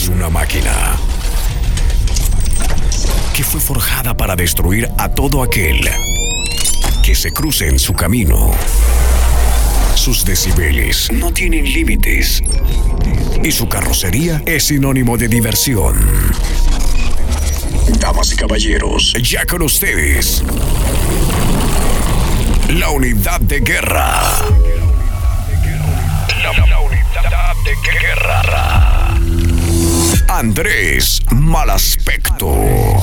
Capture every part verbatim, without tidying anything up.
es una máquina que fue forjada para destruir a todo aquel que se cruce en su camino. Sus decibeles no tienen límites y su carrocería es sinónimo de diversión. Damas y caballeros, ya con ustedes, la unidad de guerra. La, la unidad de guerra. Andrés Malaspecto.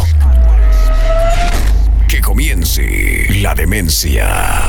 Que comience la demencia.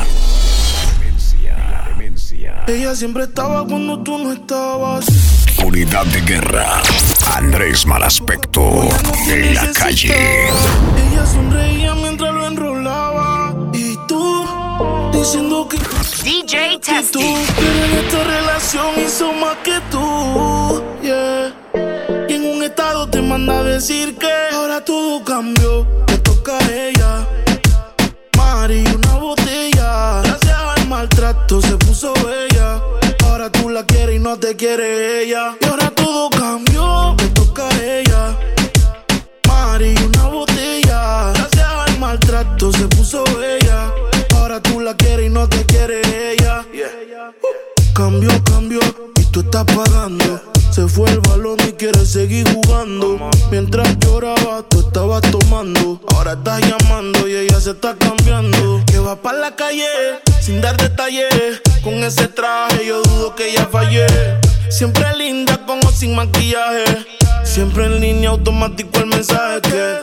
Ella siempre estaba cuando tú no estabas. Unidad de guerra. Andrés Malaspecto en la calle. Ella sonreía mientras lo enrolaba. Y tú diciendo que D J Testy. tú, pero en esta relación hizo más que tú. Yeah. Y en un estado te manda a decir que ahora todo cambió. Te toca a ella. Mari, una botella. Gracias al maltrato se puso bella. Ahora tú la quieres y no te quiere ella. Y ahora todo cambió, te toca a ella. Mari, una botella. Gracias al maltrato se puso bella. Ahora tú la quieres y no te quiere ella. Yeah. Uh. Cambió, cambió y tú estás pagando. Se fue el balón y quiere seguir jugando. Mientras lloraba, tú estabas tomando. Ahora estás llamando y ella se está cambiando. Que va pa' la calle sin dar detalles. Con ese traje yo dudo que ella fallé. Siempre linda con o sin maquillaje. Siempre en línea automático el mensaje que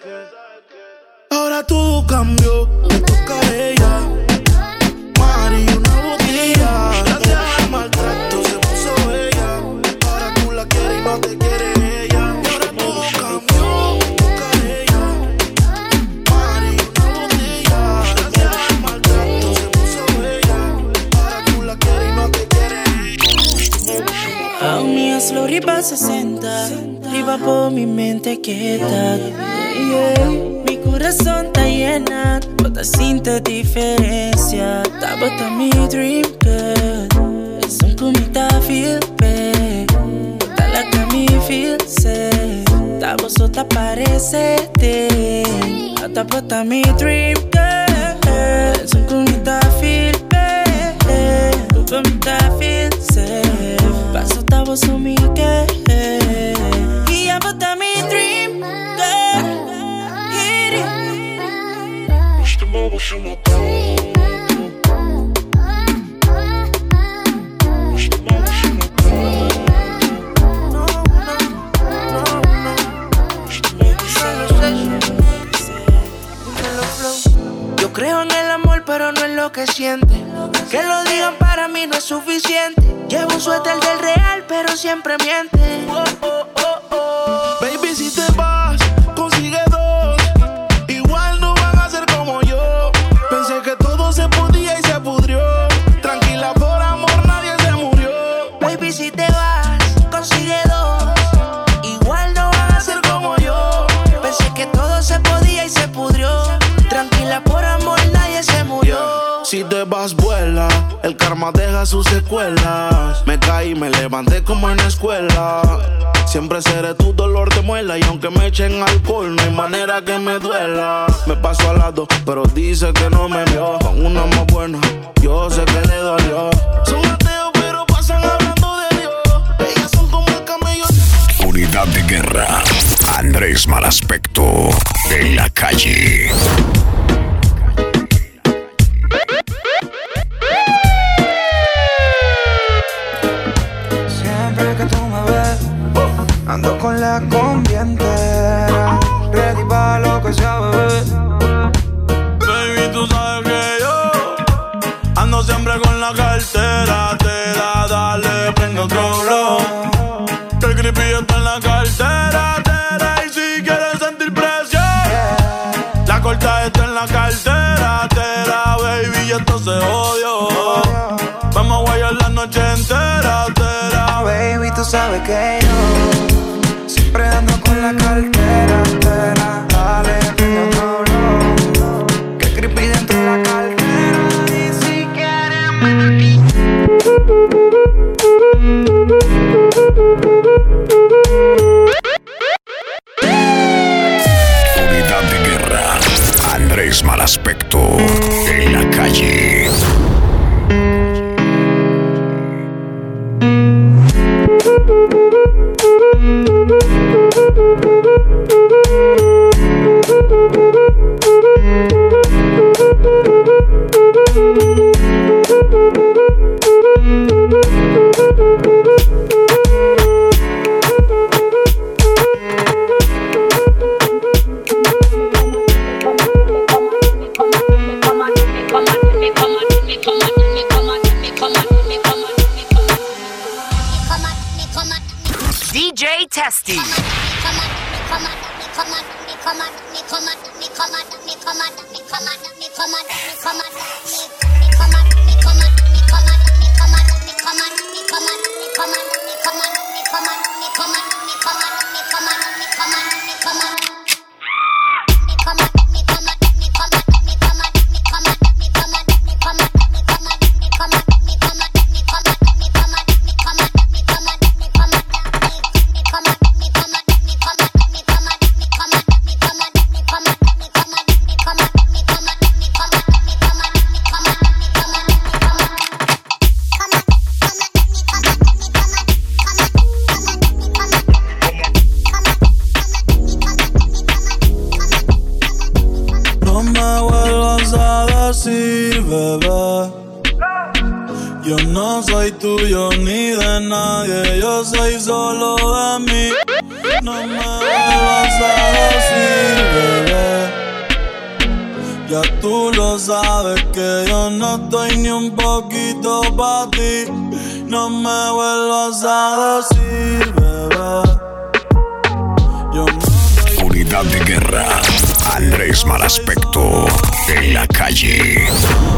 ahora todo cambió. Me toca a ella. Mari, una botella. Gracias al maltrato se puso bella. Ahora tú la quieres y no te quiere ella. Y ahora todo cambió. Me toca a ella. Mari, una botella. Gracias al maltrato se puso bella. Ahora tú la quieres y no te quiere ella. A mí hazlo arriba sesenta. Arriba por mi mente quieta. Yeah. Mi corazón está llena, toda sinto diferencia. Tá bota mi dream girl. Es un comita feel bad. Tá la que me feel sad. Tá vos tá parece te. Tá bota mi dream girl. Es un comita feel bad. Tu comita feel sad. Paso tá vos o mi que. Y ya bota mi dream girl. Yo creo en el amor, pero no en lo que siente. Que lo digan para mí no es suficiente. Llevo un suéter del real, pero siempre miente. Oh, oh, oh, oh. Baby, si te vas, consigue dos. Igual no van a ser como yo. Pensé que todo se podía y se pudrió. Tranquila, por amor nadie se murió. Baby, si te vas, consigue dos. Igual no van a ser como yo. Pensé que todo se podía y se pudrió. Tranquila, por amor nadie se murió. Si te vas, vuela. El karma deja sus secuelas. Me caí, me levanté como en la escuela. Siempre seré tu dolor de muela. Y aunque me echen alcohol, no hay manera que me duela. Me paso al lado, pero dice que no me vio. Con una más buena, yo sé que le dolió. Son ateos, pero pasan hablando de Dios. Ellas son como el camello. Unidad de guerra. Andrés Malaspecto en la calle. Siempre que tú me ves, ando con la combi entera, ready pa' lo que sea, bebé. Baby, tú sabes que yo ando siempre con la cartera. Te da, dale, prende otro blow. Que el creepy está en la cartera, tera. Y si quieres sentir presión, la corta está en la cartera, tera. Baby, esto se odió. Vamos a guayar la noche entera, tera. Baby, tú sabes que yo siempre ando con la cartera entera. Dale, prende otro blow. Que el creepy dentro de la cartera. Y si quieres D J Testy. Yo no soy tuyo ni de nadie, yo soy solo de mí. No me vuelvas a decir, bebé. Ya tú lo sabes que yo no estoy ni un poquito pa' ti. No me vuelvas a decir, bebé. Yo no soy... Unidad de guerra. Andrés Malaspecto en la calle.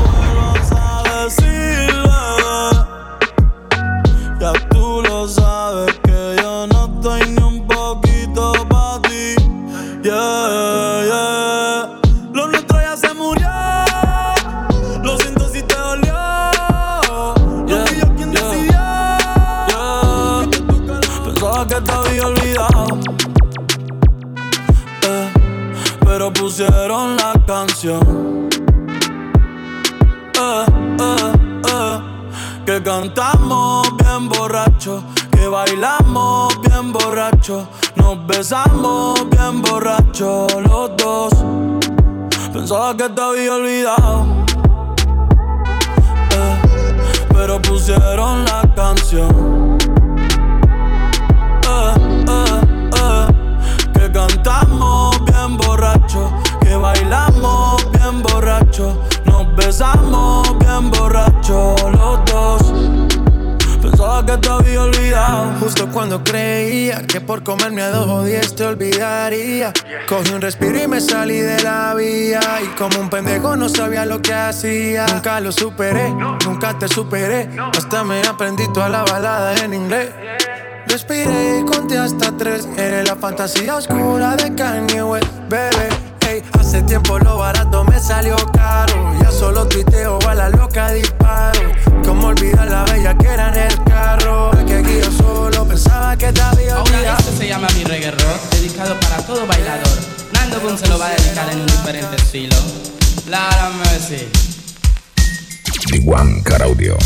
Ya tú lo sabes que yo no estoy ni un poquito pa' ti. Yeah, yeah. Lo nuestro ya se murió. Lo siento si te dolió. No fui yo quien decidió. Yeah. Pensaba que te había olvidado, eh, pero pusieron la canción. Eh, eh, eh. Que cantamos bien borracho, que bailamos bien borracho, nos besamos bien borracho los dos. Pensaba que te había olvidado, eh, pero pusieron la canción. Eh, eh, eh. Que cantamos bien borracho, que bailamos bien borracho, nos besamos bien borracho los dos. Pensaba que te había olvidado. Justo cuando creía que por comerme a dos o diez te olvidaría, cogí un respiro y me salí de la vía. Y como un pendejo no sabía lo que hacía. Nunca lo superé, nunca te superé. Hasta me aprendí toda la balada en inglés. Respiré y conté hasta tres. Eres la fantasía oscura de Kanye West, bebé. Hey, hace tiempo lo barato me salió caro. Ya solo tuiteo a la loca disparo. Cómo olvidar la bella que era en el carro. Es que aquí yo solo pensaba que te había olvidado. Ahora esto se llama Mi Reggae Rock, dedicado para todo bailador. Nando Boom se lo va a dedicar en un diferente estilo. Lara Mercy. The One Car Audio.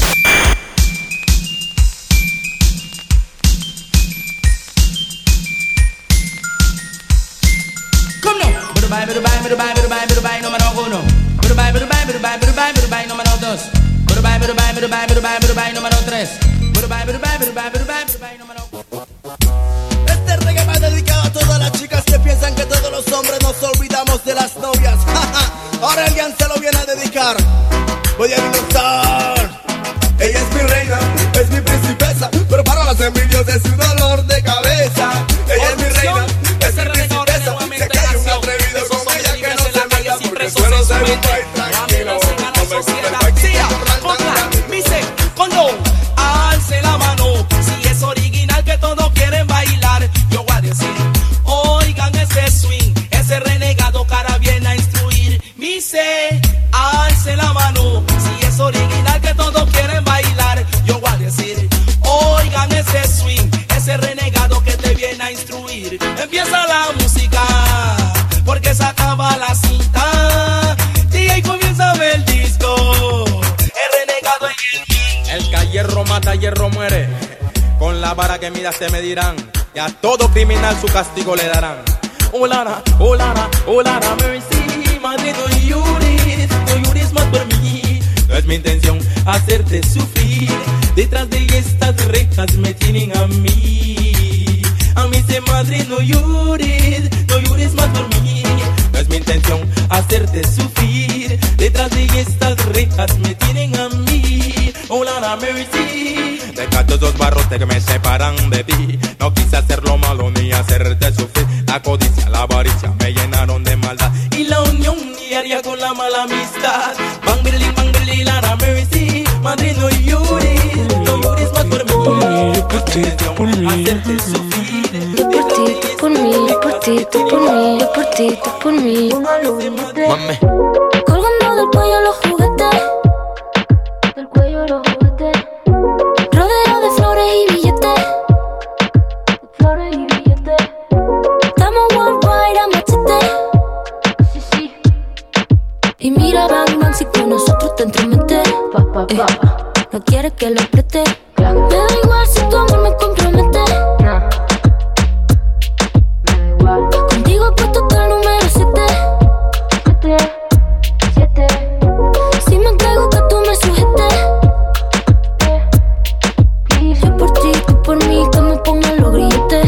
Bye, bye, bye, bye, bye, bye, bye, número uno. Bye, bye, bye, bye, bye, bye, bye, número dos. Bye, bye, bye, bye, bye, bye, bye, número tres. Bye, bye, bye, bye, bye, bye, número cuatro. Este reggae va dedicado a todas las chicas que piensan que todos los hombres nos olvidamos de las novias. Ahora alguien se lo viene a dedicar. Voy a demostrar. Ella es mi reina, es mi princesa, pero para los envidios es un dolor de cabeza. Ella es mi reina, es mi princesa. Sé que hay un atrevido como ella que no se meta porque suelo ser un país tranquilo. No me gusta Dice, cuando alce la mano, si es original que todos quieren bailar, yo voy a decir, oigan ese swing, ese renegado cara viene a instruir. Dice, alce la mano, si es original que todos quieren bailar, yo voy a decir, oigan ese swing, ese renegado que te viene a instruir. Empieza la música, porque se acaba la cinta, y ahí comienza a ver el disco. El renegado en el king. El que a hierro mata, hierro muere. Con con la vara que miras te medirán, y a todo criminal su castigo le darán. Oh Lara, oh Lara, oh Lara, mercy, madre no llores, no llores más por mí. No es mi intención hacerte sufrir, detrás de estas rejas me tienen a mí. A mí se madre no llores, no llores más por mí. No es mi intención hacerte sufrir, detrás de estas rejas me tienen a mí. Oh Lara, mercy. Deja todos los barrotes que me separan de ti. No quise hacerlo malo ni hacerte sufrir. La codicia, la avaricia me llenaron de maldad, y la unión diaria con la mala amistad. Bang, birling, bang, birling, Lara, mercy. Madre no llores, no llores más por mí. Por ti, por mí. Hacerte sufrir. Por ti, tú por mí, por ti, tú por mí, por ti, tú por mí. Mame. Colgando del cuello los juguetes, del cuello los juguetes, rodeado de flores y billetes, flores y billetes. Estamos worldwide a machete, sí, sí. Y mira, bang, bang, si con nosotros te entrometes, pa, pa, pa. Eh, no quieres que lo preste, me da igual si tu amor me compromete. Contigo he puesto hasta el número siete, siete, siete. Si me entrego que tú me sujetes, yo por ti, tú por mí, que me pongan los grilletes.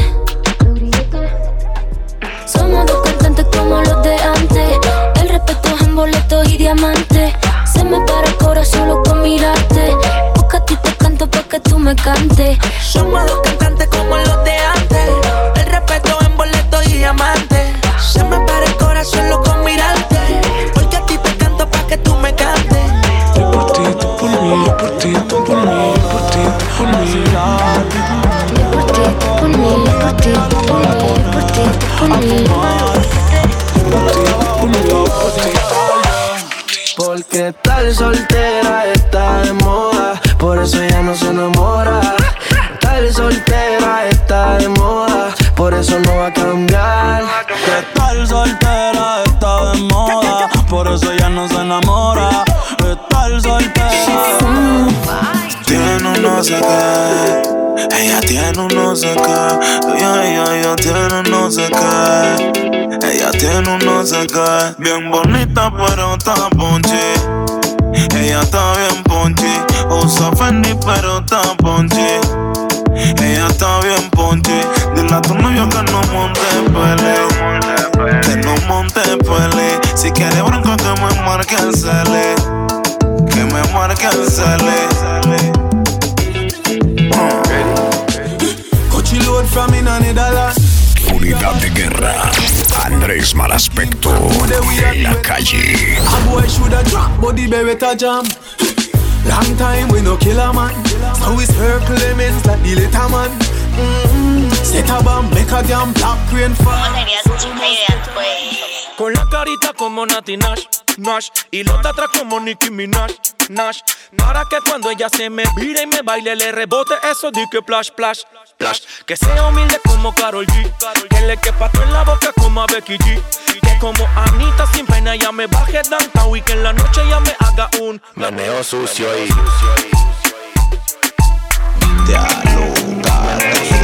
Somos dos cantantes como los de antes, el respeto es en boletos y diamantes. Se me para el corazón solo con mirarte, porque a ti te canto pa' que tú me cantes. Somos dos cantantes como los de antes, el respeto en boletos y diamantes. Se me para el corazón loco con mirarte, porque a ti te canto pa' que tú me cantes. Yo por ti, tú por mí, yo por ti, tú por mí, yo por ti, tú por mí. Yo por ti, tú por mí, yo por ti, tú por mí, yo por ti, tú por mí. Porque tal soltera está de moda, por eso ella no se enamora. Tal soltera está de moda, por eso no va a cambiar. Que tal soltera está de moda, por eso ella no se enamora. Que tal soltera tiene un no sé qué, ella tiene un no sé qué, ella, ella, ella tiene un no sé qué, ella tiene un no sé qué. Bien bonita pero está ponchi, ella está bien ponchi. Usa Fendi pero está ponchi, ella está bien ponchi. Dile a tu novio que no monte pele, que no monte pele. Si quiere bronco que me marque el cele, que me marque el cele. Cochiload from in Netherlands. Unidad de guerra. Andrés Malaspecto en la calle. A boy shoulda drop, but the baby ta jam. Long time we no kill a man, so we circle them ends like the little man. Mm-hmm. Set a bomb, make a damn black rain fall. Con la carita como Nati Nash, Nash, y los de atrás como Nicki Minaj, Nash. Para que cuando ella se me vire y me baile le rebote eso de que plash, plash, plash. Que sea humilde como Karol G, que le quepa todo en la boca como a Becky G. Que como Anita sin pena ya me baje downtown y que en la noche ya me haga un meneo sucio y te aluga.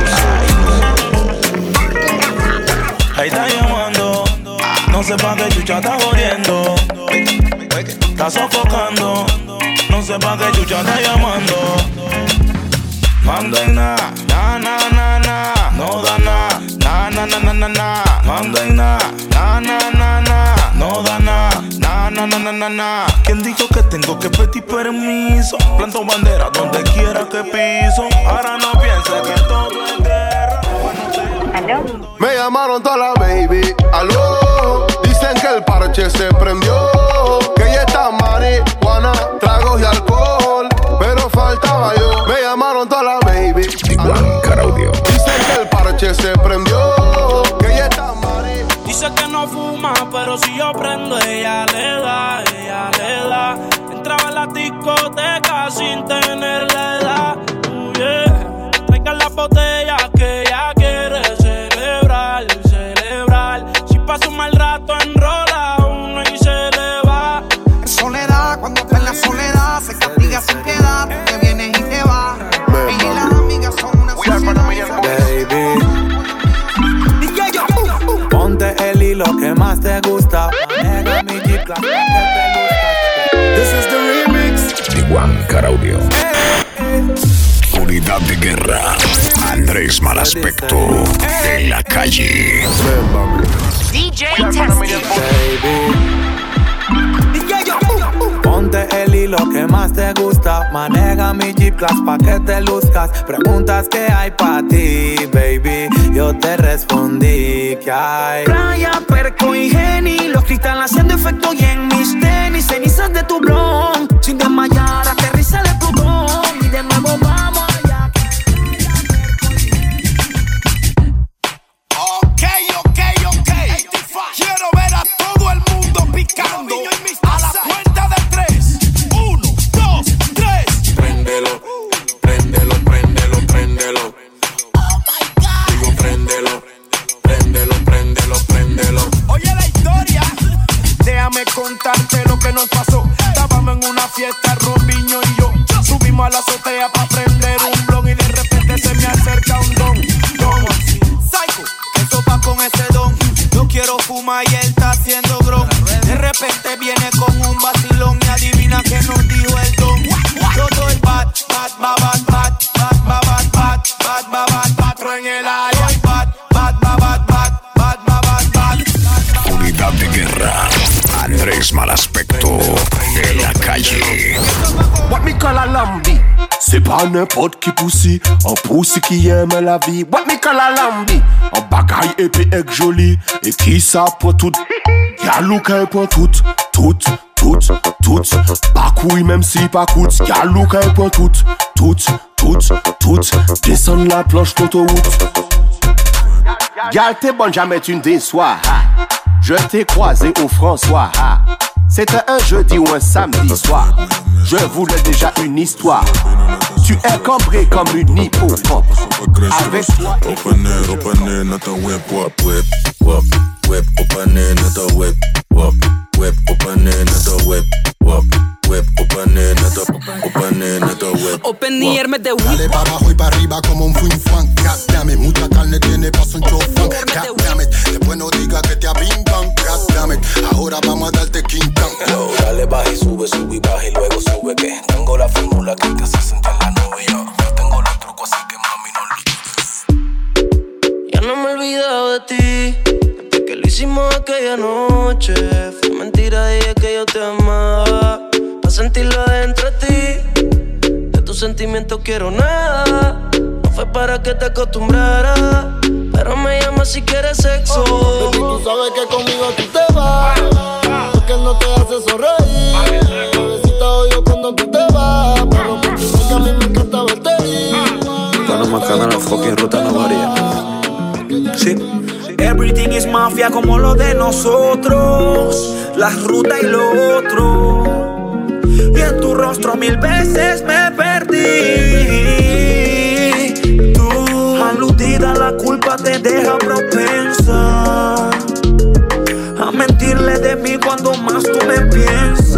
Ahí está llamando, no sé pa' qué chucha está jodiendo. Está sofocando, no sé pa' qué chucha está llamando. Manda en na, na na na na, no da na, na na na na na na. Manda en na, na na na na, no da na, na na na na na na. ¿Quién dijo que tengo que pedir permiso? Planto bandera donde quiera que piso. Ahora no piense que todo es guerra. Me llamaron toda la baby, aló. Dicen que el parche se prendió, que ya está marihuana, tragos y alcohol, pero faltaba yo. Me llamaron toda la baby, aló. Dicen que el parche se prendió, que ya está marihuana. Dice que no fuma, pero si yo prendo ella le da, ella le da. Entraba en la discoteca sin tener la edad. Uh, yeah. Traigan la botella que ella quiere celebrar, celebrar. Si pasa un mal rato enrola uno y se le va. En soledad, cuando está en la soledad, se castiga sin piedad, porque vienes y te vas. Ella y las amigas son una sociedad. buscar audio. Unidad de guerra. Andrés Malaspecto en la calle. D J Testy. Ponte el hilo que más te gusta. Maneja mi Jeep Class pa' que te luzcas. Preguntas que hay pa' ti, baby. Yo te respondí que hay Playa, Perco y Geni. Los cristales haciendo efecto y en mis tenis. Cenizas de tu blon. Sin desmayar, aterriza el Plutón. Y de nuevo vamos allá. Ok, ok, ok. Quiero ver a todo el mundo picando. A la cuenta de tres. Uno, dos, tres. Préndelo, préndelo, préndelo, préndelo. Oh my God. Digo, préndelo, préndelo, préndelo, préndelo. Oye la historia. Déjame contarte lo que nos pasó. Estábamos en una fiesta, Robinho y yo. Subimos a la azotea pa' prender un blog y de repente se me acerca un don. Don, Psycho, eso va con ese don. Yo quiero fumar y él está haciendo gron. De repente viene con un vacilón y adivina que nos dijo el don. Yo soy bad, bad, bad, bad, bad, bad, bad, bad, bad, bad, bad, bad, patro en el área. Soy bad, bad, bad, bad, bad, bad, bad, bad, bad. Unidad de guerra. Andrés Malaspecto en la calle. What me call a lambi? C'est pas n'importe qui poussi, un poussi qui aime la vie. What me call a lambi? Un bagaille épais et joli, et qui ça pour tout. Y'a look pour tout, tout, tout, tout. Pas couille même si pas coûte. Y'a look pour tout, tout, tout, tout. Descends la planche d'autoroute. Y'a t'es bonne, jamais tu ne déçois. Je t'ai croisé au François. C'était un jeudi ou un samedi soir. Je voulais déjà une histoire. Tu es cambré comme une hippopompe. Avec toi. Open it, open it, not a whip, wop, whip, wop, whip, open it, not a whip, wop, whip, open it, not a whip, wop, whip, open it, not a, open it, not a whip. Open y hermes de whip. Dale para abajo y para arriba como un fin fan. Goddammit, mucha carne tiene paso un chofán. Goddammit, después no digas que te apintan. Goddammit, ahora vamos a darte quintan. Yo, dale baja y sube, sube y baja y luego sube que tengo la fórmula que te hace sentir la nube. Yo, yo tengo los trucos así que mami no lo dudes. Ya no me he olvidado de ti. Desde que lo hicimos aquella noche. Fue mentira, dije que yo te amaba. Pa' sentirlo dentro de ti. De tus sentimientos quiero nada. No fue para que te acostumbraras. Pero me llamas si quieres sexo. Baby, tú sabes que conmigo tú te vas. Porque él no te hace sonreír. Bebecita odio cuando tú te vas. Pero por ti porque a mí me encanta verte ir. Para no marcar la fucking ruta no varía. Sí. Everything is mafia como lo de nosotros. La ruta y lo otro. Y en tu rostro mil veces me perdí. Tú, aludida, la culpa te deja propensa a mentirle de mí cuando más tú me piensas.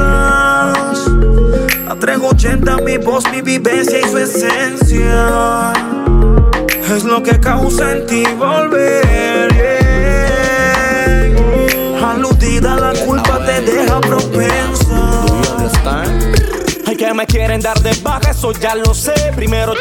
A trescientos ochenta mi voz, mi vivencia y su esencia es lo que causa en ti volver, yeah. Aludida, la culpa te deja propensa. Ay, que me quieren dar de baja, eso ya lo sé. Primero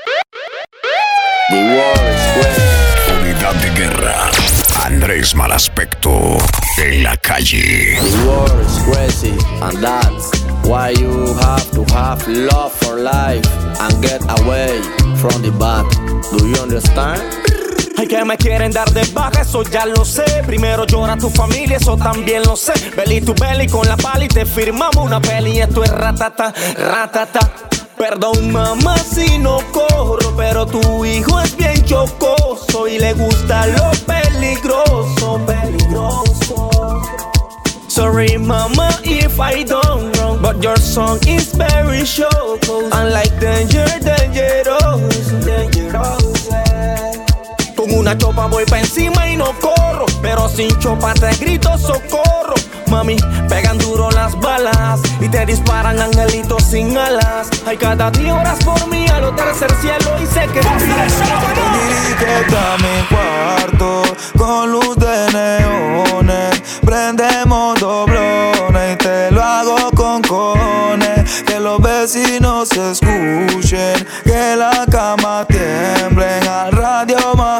Unidad de guerra. Andrés Malaspecto en la calle. The world is crazy and that's why you have to have love for life and get away from the bad. Do you understand? ay, que me quieren dar de baja, eso ya lo sé. Primero llora tu familia, eso también lo sé. Belly to belly con la pala y te firmamos una peli. Esto es ratata, ratata. Perdón mamá si no corro, pero tu hijo es bien chocoso y le gusta lo peligroso, peligroso. Sorry mama if I done wrong, but your song is very choco. Unlike danger, dangerous, dangerous. Con una chopa voy pa' encima y no corro, pero sin chopa te grito socorro. Mami, pegan duro las balas y te disparan angelitos sin alas. Hay cada día horas por mí a lo tercer cielo y sé que Dirígete a mi cuarto con luz de neones. Prendemos doblones y te lo hago con cojones. Que los vecinos se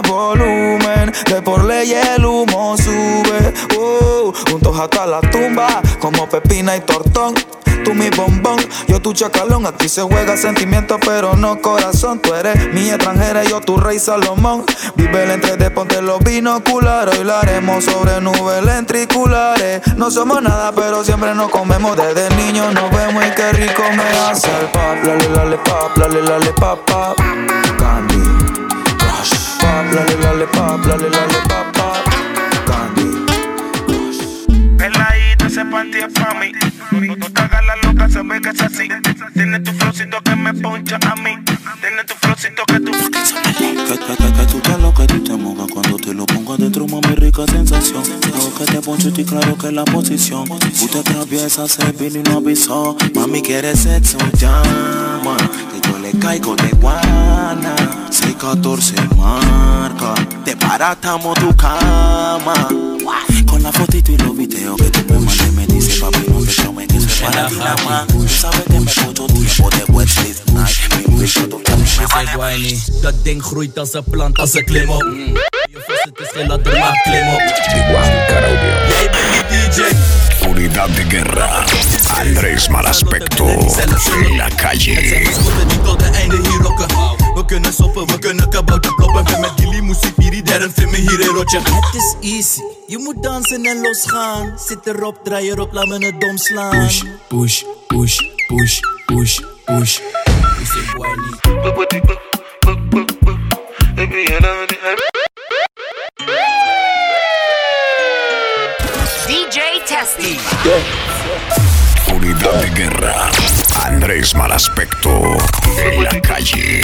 volumen, de por ley el humo sube. Uh, juntos hasta la tumba, como Pepina y Tortón. Tú mi bombón, yo tu chacalón. Aquí se juega sentimiento pero no corazón. Tú eres mi extranjera y yo tu rey Salomón. Vive el entre de ponte los binoculares. Hoy la haremos sobre nubes lentriculares. No somos nada pero siempre nos comemos. Desde niños nos vemos y qué rico me hace el pap. Lale lale pap, lale lale pap pap. Candy Crush. Pap, lale lale pap, lale lale pap pap. Candy Peladita, ese panty es pa' mí. No, no te hagas la loca, se ve que es así. Tienes tu flowcito que me poncha a mí. Tienes tu flowcito que tú... Que, que, que, que tú te lo que tú te mojas cuando te lo pongo adentro, mami, rica sensación. Creo que te poncho y claro que es la posición. Tú te atraviesas, se vino y no avisó. Mami, quieres sexo, llama. Que yo le caigo de guana. seis catorce marca. Te baratamos tu cama. Con la fotito y los videos que tú me mandes, me dice papi, no te tomes que eso es para ti nada más. Tú sabes que me mucho tiempo de wet sleep night. Mi wish tu Whiny, dat ding groeit als een plant, als een klim op. Je vast het is geen ladder, maar klim op. Juan Caraudio. Jij bent die D J. Unidad de guerra. Andrés Malaspecto. En la calle. Het zijn schotten die tot het einde hier rocken. We kunnen soppen, we kunnen kabouter kloppen. Ben met die limousine, die derde vind me hier in rotje. Het is easy, je moet dansen en losgaan. Zit erop, draai erop, laat me het dom slaan. Push, push, push, push, push, push. Ik zeg whiny. D J Testy. Unidad de guerra. Andrés Malaspecto. En la calle.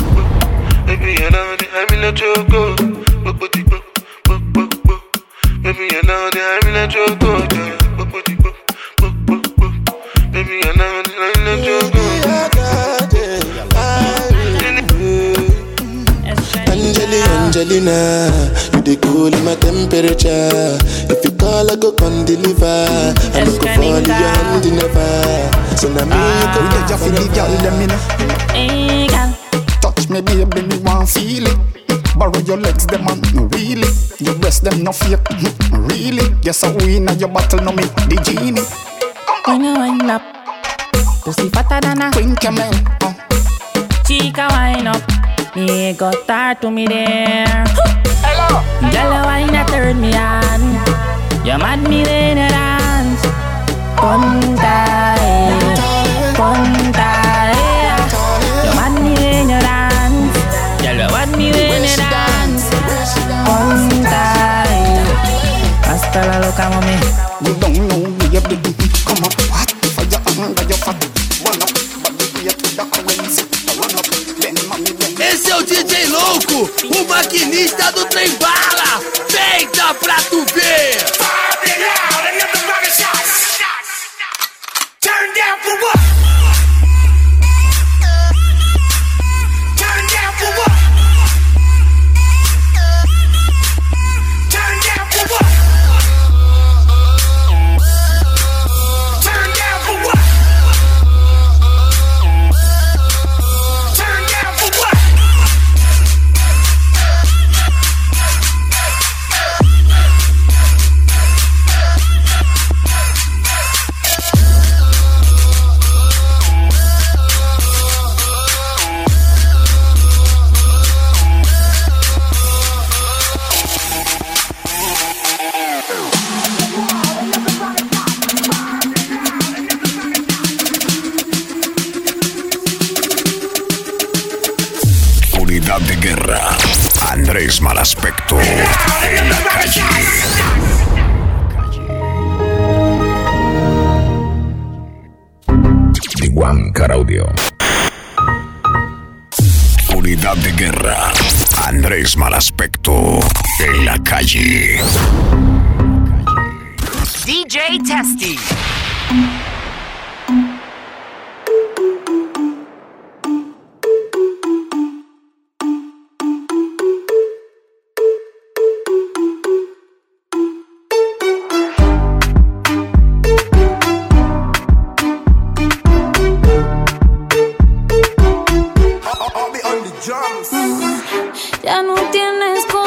Angeli, Angelina, you the cool in my temperature. If you call, I go come deliver. I look for you, your hand never. So now me, you go get your feeling, girl, let me know. Hey, girl, touch me, baby, me want feel it. Borrow your legs, them on me really. Your breast, them no fake, really. Yes, I win at your battle, no me the genie. When you wind up, pussy fatter than a Queen Camel. Uh. Chica wind up, me got start to me there. Hello. Girl, you wind up, turn me on. You mad me when you dance. Punta, eh, punta, eh. You mad me when you dance. Girl, you mad me when you dance. Punta, eh. Hasta la loca, mami. You don't know me, you big. Come on, what? For your under your fat. One up, but we get to the currency. One up, then mommy, then. Esse é o D J louco, o maquinista do trem bala. Feita pra tu ver. Turn down for what? Turn down for what? Turn down for what? Turn down for what? Turn down for what? Unidad de guerra. Andrés Malaspecto. En la calle. Juan Caraudio. Unidad de guerra. Andrés Malaspecto. En la calle. D J Testy. Ya no tienes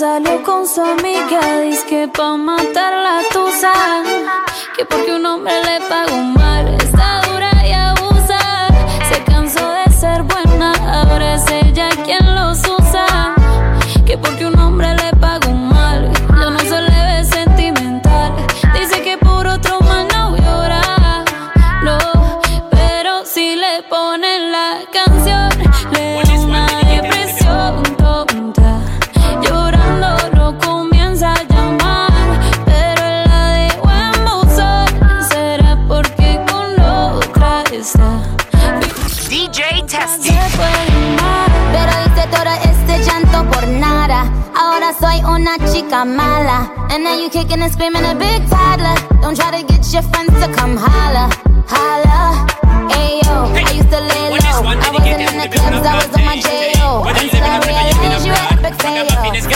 salió con su amiga, dice que pa' matar la tusa, que porque un hombre le pagó mal, está dura y abusa. Se cansó de ser buena, ahora es ella quien los usa, que porque un hombre le pagó mal, ya no se le ve sentimental. Dice que por otro mal no llora, no, pero si le ponen la canción, le da una depresión tonta. Llorando lo comienza a llamar, pero él la dejó en buzón. ¿Será porque con otra está? D J Testy. Pero hice todo este llanto por nada. Ahora soy una chica mala. And now you kicking and screaming a big toddler. Don't try to get your friends to come holla, holla. Ayo, I used to lay low. I wasn't in the clubs, I was on my J O. Until I realized you were epic fail.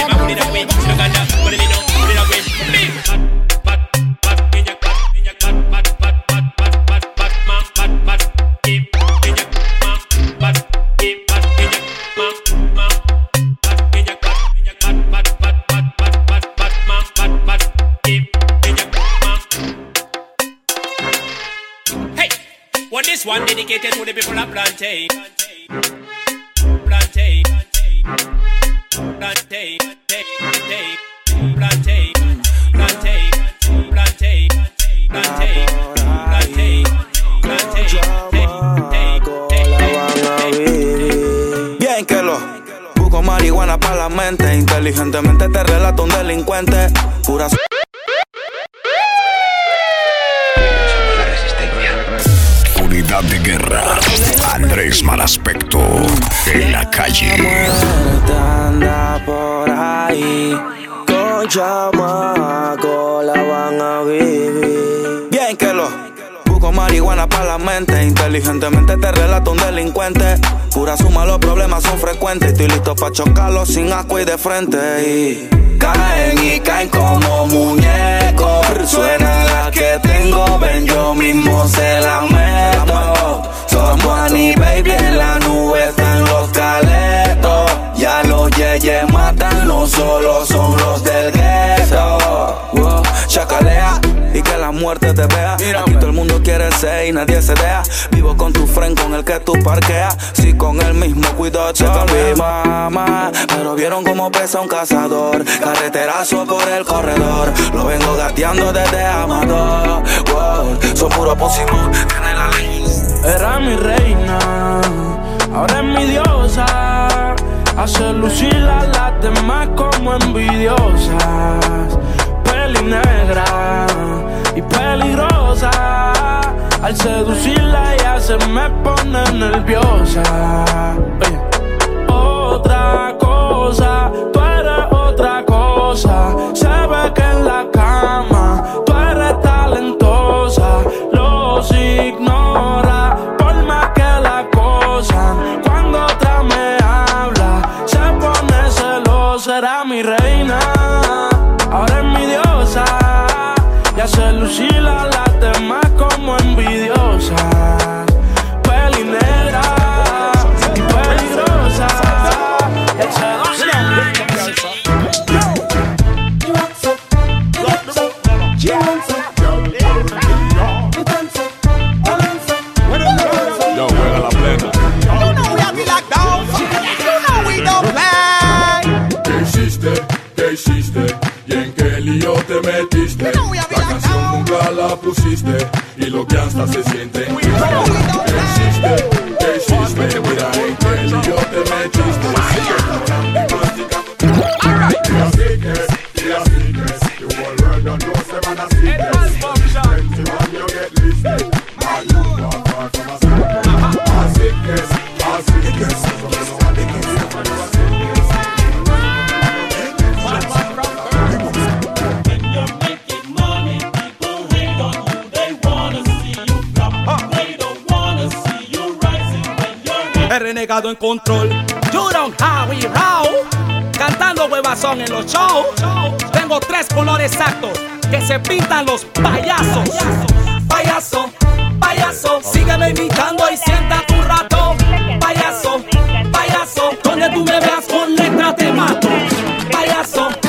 Well, this one dedicated to the people of Plantain. Plantain. Plantain. Plantain. Plantain. Plantain. Plantain. Plantain. Plantain. Bien que lo busco marihuana para la mente. Inteligentemente te relato un delincuente. Pura Unidad de guerra. Andrés Malaspecto en la calle. Anda por ahí con chamaco, la van a vivir. Bien que lo busco marihuana para la mente. Inteligentemente te relato un delincuente. Pura suma, los problemas son frecuentes. Estoy listo pa' chocarlos sin asco y de frente. Y caen y caen como muñecos. Suena la que tengo, ven yo mismo se la meto. Somos Annie, baby, en la nube están los caletos. Ya los yeyes matan, no solo son los del gueto. Wow, chacalea y que la muerte te vea. Aquí todo el mundo quiere ser y nadie se deja. Vivo con tu friend con el que tú parqueas. Si con el mismo cuido checa mi mamá. Pero vieron cómo pesa un cazador. Carreterazo por el corredor. Lo vengo gateando desde Amador. Wow, son puro pósimo. Tiene la ley. Era mi reina, ahora es mi diosa. Hace lucir a las demás como envidiosas. Peli negra y peligrosa. Al seducirla ella se me pone nerviosa. Oye. Otra cosa, tú eres otra cosa. Se ve que en la cama tú eres talentosa. Los ignora por más que la acosan. Cuando otra me habla se pone celosa. Era mi reina, ahora es mi diosa. Y hace lucir a las demás como envidiosas. Peli negra y peligrosa. Yo, juega la plena. You know we have to lock down. You know we don't play. ¿Qué hiciste? ¿Qué hiciste? ¿Y en qué lío te metiste? La canción nunca la pusiste y los gangsters se sienten. ¿Qué hiciste? ¿Qué hiciste? Mira en qué lío te metiste. Alright. Y así que, y así que, you all learn that no se van a secret. Plenty man you get listed. Are you not far from a secret? Así que, así que, so you know what they can say. El renegado en control. You don't how we roll. Cantando huevazón en los shows. Tengo tres colores exactos que se pintan los payasos. Payaso, payaso, sígueme imitando y siéntate un rato. Payaso, payaso, donde tú me veas con letra te mato. Payaso,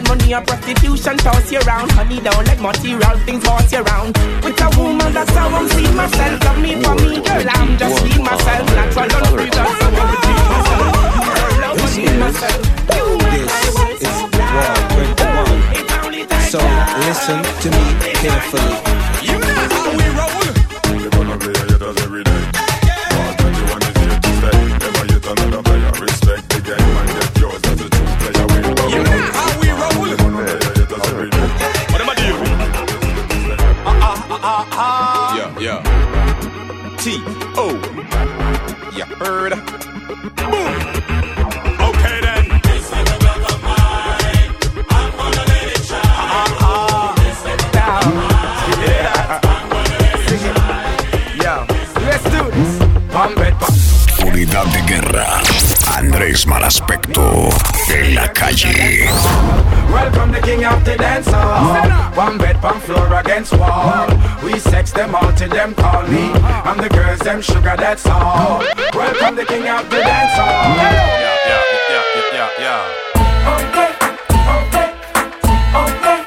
money and prostitution toss you around. Honey, don't let material things boss you around. With a woman, that's how I'm seeing myself. Love me for me, girl, I'm just seeing myself. Natural love, that's how I'm seeing myself. Girl, love me myself. This is War twenty-one. So listen to me carefully. You know how we roll. They're gonna play haters every day. War twenty-one is here to stay. Never yet another player. Respect the game and get yours as a true player. We roll. You know how we roll. They're gonna play haters every day. What am I doing? Ah ah ah ah. Yeah, yeah. T O. You heard? Boom. Okay then. This is the love of mine. I'm gonna let it shine. Ah ah. This is the love of mine. Yeah. I'm gonna let it shine. Yo, let's do this. One bed, Unidad de guerra. Andrés Malaspecto en la calle. Welcome the king of the dance hall. One bed on floor against wall. We sex them all till them call me. And the girls them sugar, that's all. Welcome the king of the dance hall. Yeah, yeah, yeah, yeah, yeah, yeah. Okay, okay, okay,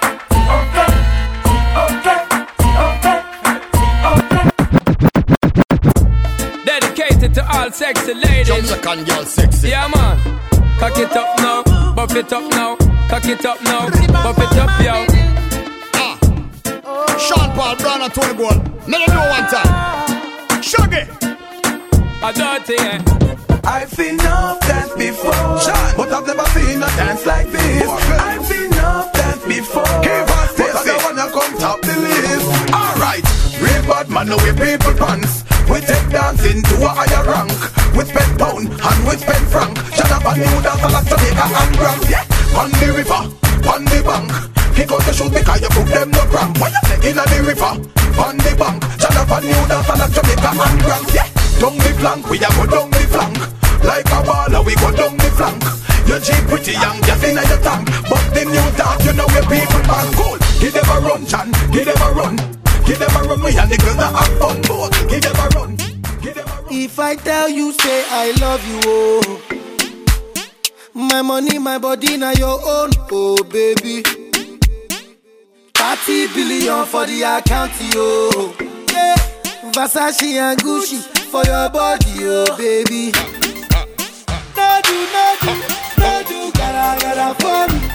okay, okay, okay. Dedicated to all sexy ladies. Jamaican girl sexy. Yeah, man. Cock it up now, buff it up now. Cock it up now, buff it up, yo. Ah, Sean Paul, Brown and Tony Gold. Let them know one time. Shaggy. A dirty, eh? I've seen enough dance before, Sean, but I've never seen a dance like this. I've seen enough dance before, but I don't wanna come top the list. Alright, real bad man, no way people pants. We take dancing to a higher rank. We spend pound and we spend franc. Shut up and new dance like Jamaica and Grand. Yeah, on the river, on the bank. Kick out the shoes because you put them no cramp. When you say in the river, on the bank. Shut up and new dance like Jamaica and Grand. Yeah, down the flank, we a go down the flank. Like a baller, we go down the flank. You're cheap, pretty young, just in your tank. But the new dance, you know where people are cool. Give them a run, Chan, give them a run. Give them a run, we and the girls that have fun, boy. Give them a run, give them a run. If I tell you, say I love you, oh. My money, my body, now your own, oh baby. thirty billion for the account, yo. Yeah, Versace and Gucci for your body, oh baby. No do, no do, no do, gotta, gotta for me.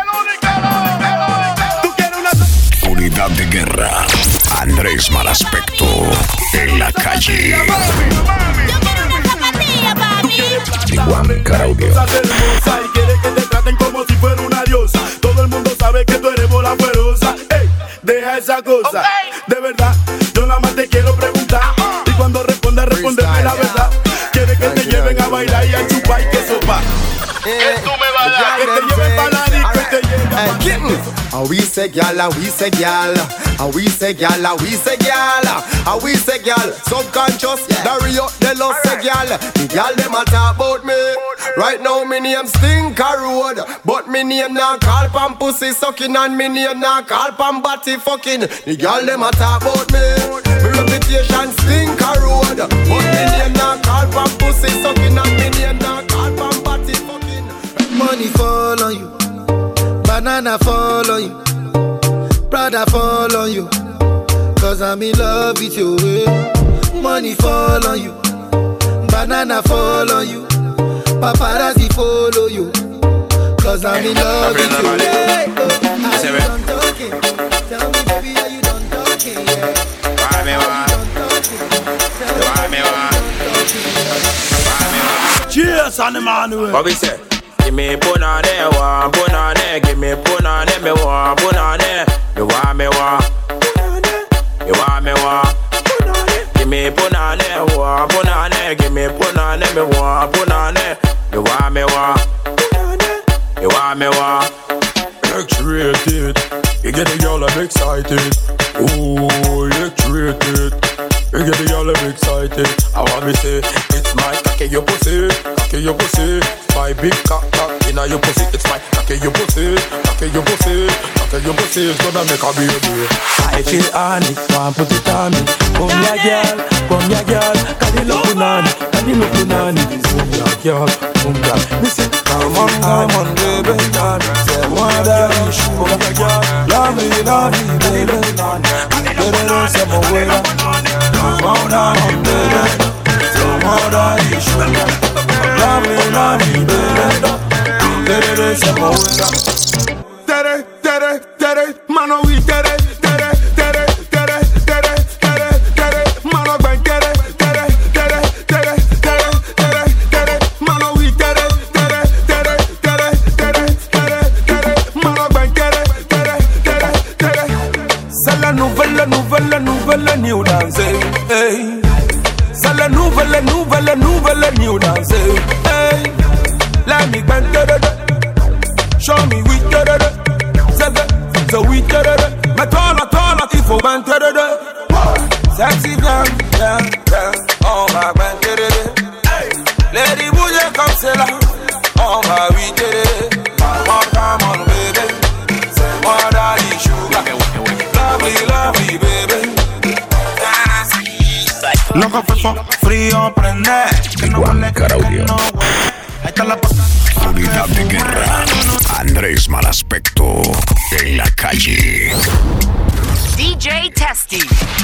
Unidad de guerra. Andrés Malaspecto en la calle. Igual Caraudio. Y quiere que te traten como si fuera una diosa. Todo el mundo sabe que tú eres bola fuerosa. Ey, deja esa cosa. De verdad, yo nada más te quiero preguntar. Y cuando respondas, respóndeme la verdad. Quiere que te lleven a bailar y a chupar y que sopa. Que tú me vas a dar, que te lleven para la disco y te lleven a Kittens. And we say gal, and we say gal, and we say gal, and we say gal, and we say gal. Subconscious, the Rio, the love say gal. The gal them a talk about me. Right now me name Stinker Road, but me name now call pan pussy sucking, and me name now call pan body fucking. The gal them a talk about me. Me reputation Stinker Road, but me name now call pan pussy sucking, and me name now call pan body fucking. Money fall on you. Banana fall on you, Prada fall on you, cause I'm in love with you. Eh? Money fall on you, banana fall on you, paparazzi follow you, cause I'm in love with you. Hey, oh, are you done talking? Tell me baby, are you done talking? Yeah. Why me why? Why me why? Cheers, Emmanuel. What we say? Give me punane, one punane. Give me punane, me one punane. You want me one? You want me one? Give me punane, one punane. Give me punane, me one punane. You want me one? You want me one? X-rated. You get the girl I'm excited. Oh, X-rated. You get the girl excited. I want me say, it's my cocky your pussy, cocky your pussy. My big cock cock inna your pussy. It's my cocky your pussy, cocky your pussy, cocky your pussy. It's gonna make a baby. I feel honey, want put it on me. Come ya girl, come ya girl. Kadi look punani, kadi look punani. Come ya girl, come ya. Listen, come on, come on, baby. Say what that is, come ya girl. Love me, love me, baby. Baby, don't say my way. Come on, come on, baby. Say what that is, love me, love me, baby. Baby, don't say my way. Tere, tere, tere, mano we tere, tere, tere, tere, tere, tere, tere, mano ben tere, tere, tere, tere, tere, tere, tere, mano we tere, tere, tere, tere, tere, tere, tere, mano ben tere, tere, tere, tere. C'est la nouvelle, nouvelle, nouvelle new dance, hey. C'est la nouvelle, nouvelle, nouvelle new dance, hey. Let me bend tere, show me we tere. So we tere, me tola tola ti fo ben tere. Sexy girl, girl, girl, oh my ben tere. Lady bouge comme c'est là, oh my we tere. Come on, come on, baby, c'est moi daddy sugar, lovely, lovely, baby. Loco fefo, frío, prende, que no huele, que no huele. Ahí está la Unidad de guerra. Andrés Malaspecto en la calle. D J Testy.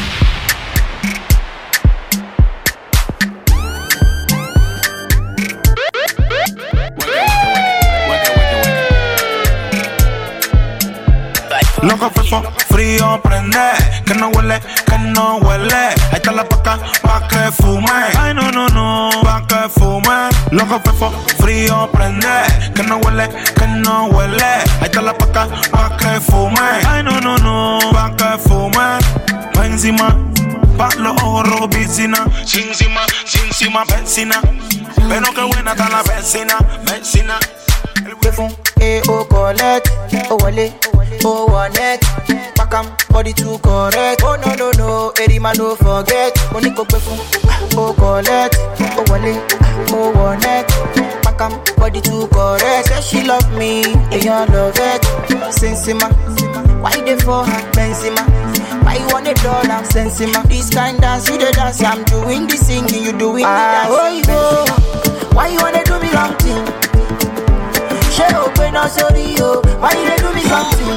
Loco fefo, frío, prende, que no huele, que no huele. Ahí está la paca, pa' que fume. Ay, no, no, no, pa' que fume. Loco fefo, frío, prende, que no huele, que no huele. Ahí está la paca, pa' que fume. Ay, no, no, no, pa' que fume. Pa' encima, pa' los ojos rojos, piscina. Sin encima, sin encima, vecina. Pero qué buena está la vecina, vecina. Perfume, eh, oh, collect, oh, wale, oh, one neck, back am, body too correct. Oh, no, no, no, Eddie man, don't forget. Monico perfume, oh, collect, oh, wale, oh, one neck, back am, body too correct. Say she love me, and you love it. Sensima, why they for her, Benzema? Why you want a dollar, Sensima? This kind dance, you the dance, I'm doing the singing, you doing ah, the dance. Oh, you why you wanna do me wrong thing? She open up sorry yo, why you do me something?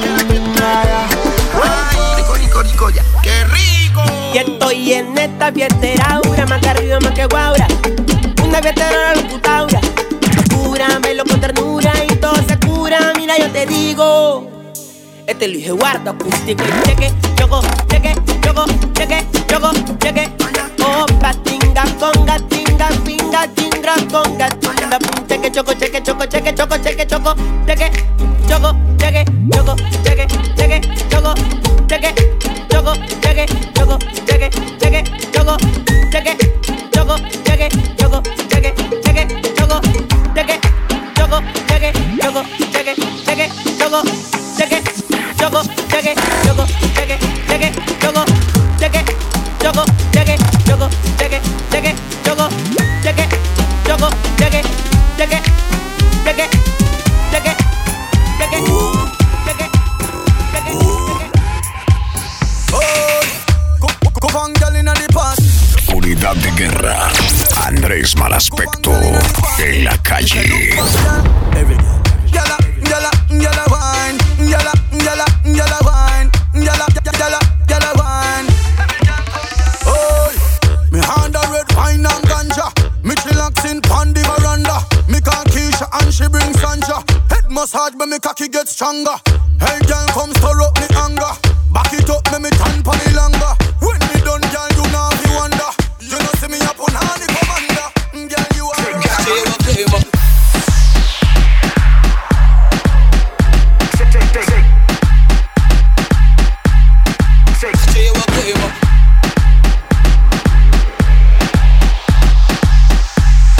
Rico, rico, rico, ya, qué rico. Y estoy en esta fiestera, aura, más que arriba, más que guaura. Una fiestera, la locutaura. Cúramelo con ternura y todo se cura. Mira, yo te digo, este Luis Eduardo acústico. Cheque, choco, cheque, choco, cheque, choco, cheque. Opa, tinga, conga, tinga, pinga, tinga, conga, tinga, cheque, choco, cheque, choco, cheque, choco, cheque, choco, cheque, choco, cheque, choco, cheque, cheque, choco, cheque, choco, cheque, choco, cheque, cheque, choco, cheque, choco, cheque, choco, cheque, cheque, choco, cheque, choco, cheque, choco, cheque, cheque, choco, cheque, choco, cheque, choco, cheque, cheque, choco, cheque, choco, cheque, choco, cheque, cheque, choco, cheque, choco, cheque, cheque, cheque, cheque, cheque, cheque, Unidad de guerra. Andrés Malaspecto en la calle. Yala, yala, yala wine, yala, yala, yala wine, yala, yala, yala wine. Oh, me hand a red wine and ganja. Me chillaxing pon the veranda. Me call Keisha and she bring Sanja. Head massage when me cocky get stronger. Hey girl, come stir up me anger. Back it up, me me tan pon the longer. When me done, girl, you know you wonder. You know see me up on honey commander. Girl, you are.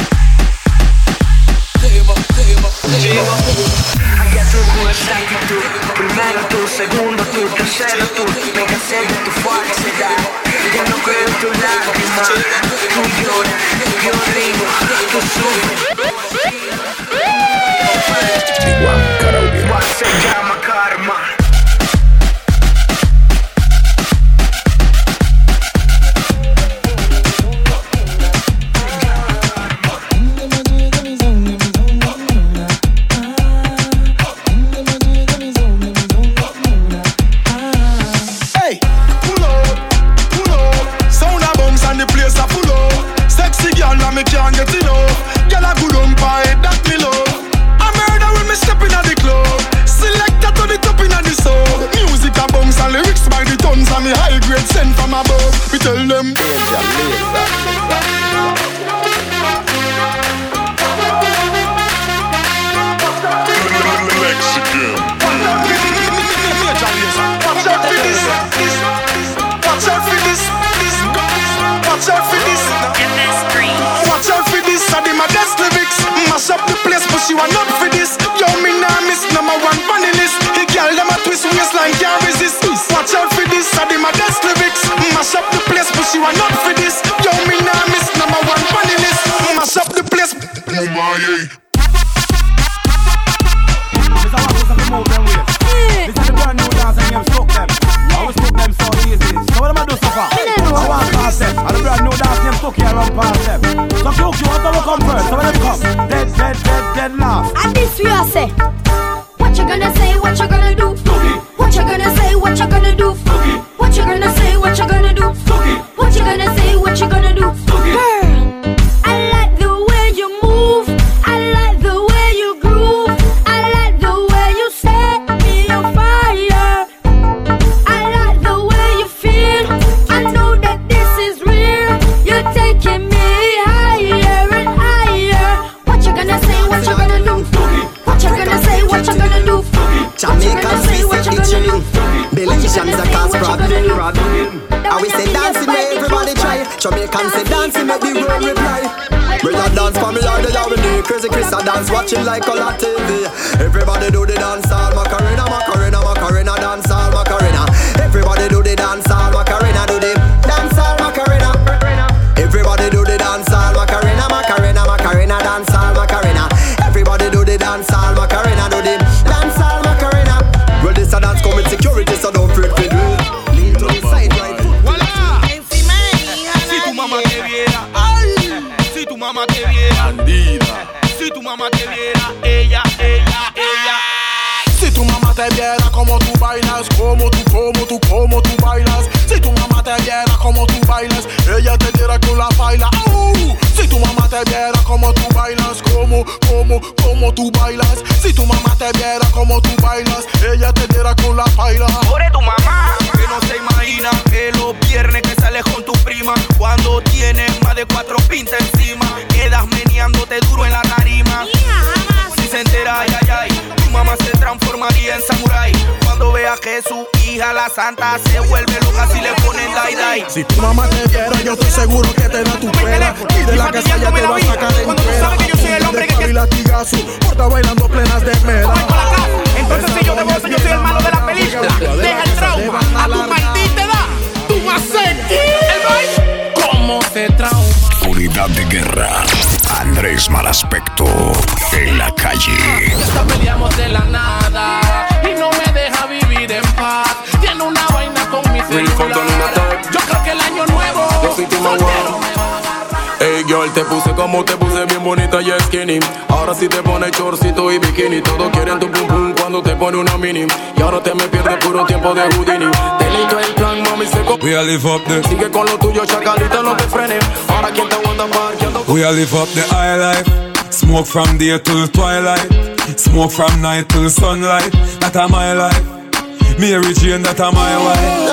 I got to do it, segundo tú, tercero tú, me cansé de tu falsedad. Ya no creo en tu lágrima. Tú lloras, yo río, tú sufres. Juan se llama karma. Me can't get enough. Girl a good on by that me love. I murder when me step in at the club. Selector to the top in at the soul. Music a bounce and lyrics by the tons. And me high grade sent from above. We tell them Mexican. Watch out for this. Watch out for this. Watch out for this. Watch out for this, I did my best lyrics. Mash up the place, but she want not for this. Yo, me nah miss number one funny list. The girl them a twist waistline can't resist. Watch out for this, I did my best lyrics. Mash up the place, but she want not for this. Yo, me nah miss number one funny list. Mash up the place. Oh my. This is how I was on the move them ways. This is the brand new dance and you stuck them. I was stuck them so easy. So what am I do so far? I want past them. And the brand new dance them stuck here run past them. So you want to come first, so let them come. Dead, dead, dead, dead laugh. And this we are say. What you gonna say, what you gonna do? What you gonna say, what you gonna do? What you gonna say, what you gonna do? What you gonna say, what you gonna do? Girl, I like the way you move. I like the way you groove. I like the way you set me on fire. I like the way you feel. I know that this is real. You're taking me higher and higher. What you gonna say, what you gonna do? What you gonna say, what you gonna do? Jamaican visit the tune. Belizeans a cause problem. I we say dancing, make everybody try. Jamaican say dancing, make the world reply. We a dance family like the Yavini. Crazy Chris a dance, watching like a lot T V. Everybody do the dance all Macarena, Macarena, Macarena, dance all Macarena. Everybody do the dance all Macarena, do the dance all Macarena. Everybody do the dance all Macarena, Macarena, Macarena, dance all Macarena. Everybody do the dance all Macarena, do the dance all Macarena. Well, this a dance come with security, so don't fret with me. Lean to the side, right foot. Voila. Si tu mamá te viera, ay. Si tu mamá te viera, bandida. Si tu mamá te viera, ella, ella, ella. Si tu mamá te viera como tú bailas, como tú, como tú, como tú bailas. Si tu mamá te viera como tú bailas, ella te diera con la baila. Oh. Si tu mamá te viera como tú bailas, como, como, como tú bailas. Si tu mamá te viera como tú bailas, ella te diera con la baila. Por tu mamá, que no se imagina que los viernes que sales con tu prima, cuando tienes más de cuatro pintas encima, quedas meneándote duro en la tarima. Si se entera, ay, ay, ay, tu mamá se transformaría en samurái. Cuando vea que su hija, la santa, se vuelve loca si le ponen dai dai. Si tu mamá te viera, yo estoy seguro que te da tu pera. Y de la casa ya te va a sacar entera. Cuando tú sabes que yo soy el hombre que te... latigazo, porta bailando plenas de mera. Entonces si yo te voy, yo soy el malo de la película. Deja el trauma a tu maldita edad. Tu macete. El baile. ¿Cómo se trauma? Unidad de guerra. Andrés Malaspecto en la calle. Esta peleamos de la nada y no me deja vivir en paz. Tiene una vaina con mi celular. Yo creo que el año nuevo soltero me va a agarrar. Hey girl, te puse como te puse, bien bonita y skinny. Ahora sí te pone chorcito y bikini. Todos quieren tu pum pum cuando te pone una mini. Y ahora te me pierdes puro tiempo de Houdini. Te listo el plan, mami, se co... We a live up the... Sigue con lo tuyo, chacalita, no te frenes. Ahora quien te aguanta parqueando. We a live up the high life. Smoke from day till twilight. Smoke from night till sunlight. That a my life. Mary Jane, that a my wife.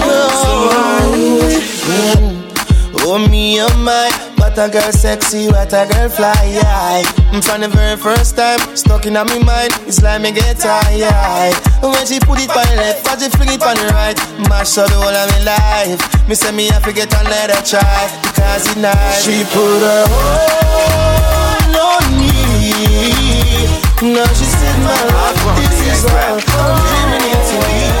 Oh me, oh my, what a girl sexy, what a girl fly, yeah. From the very first time, stuck in my mind, it's like me get tired. When she put it on the left, when she fling it on the right, mash up the whole of my life. Me say me have to get another try, because it's nice. She put her whole on me. Now she said my life, this is all I'm dreaming it to be.